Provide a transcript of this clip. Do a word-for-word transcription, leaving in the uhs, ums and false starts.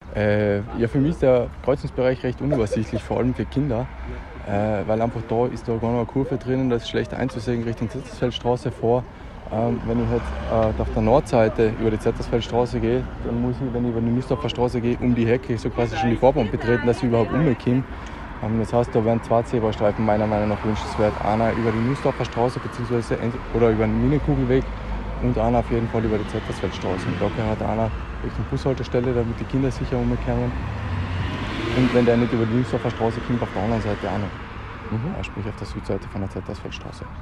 Äh, ja, für mich ist der Kreuzungsbereich recht unübersichtlich, vor allem für Kinder, äh, weil einfach da ist da gar noch eine Kurve drinnen, das ist schlecht einzusehen Richtung Zettersfeldstraße vor. Ähm, wenn ich jetzt äh, auf der Nordseite über die Zettersfeldstraße gehe, dann muss ich, wenn ich über die Nussdorfer Straße gehe, um die Hecke so quasi schon die Fahrbahn betreten, dass ich überhaupt umkomme. Ähm, das heißt, da wären zwei Zebrastreifen meiner Meinung nach wünschenswert. Einer über die Nussdorfer Straße beziehungsweise oder über den Minikugelweg und einer auf jeden Fall über die Zettersfeldstraße. Und da gehört einer Richtung Bushaltestelle, damit die Kinder sicher umkommen. Und wenn der nicht über die Nussdorfer Straße kommt, auf der anderen Seite auch noch. Mhm. Sprich auf der Südseite von der Zettersfeldstraße.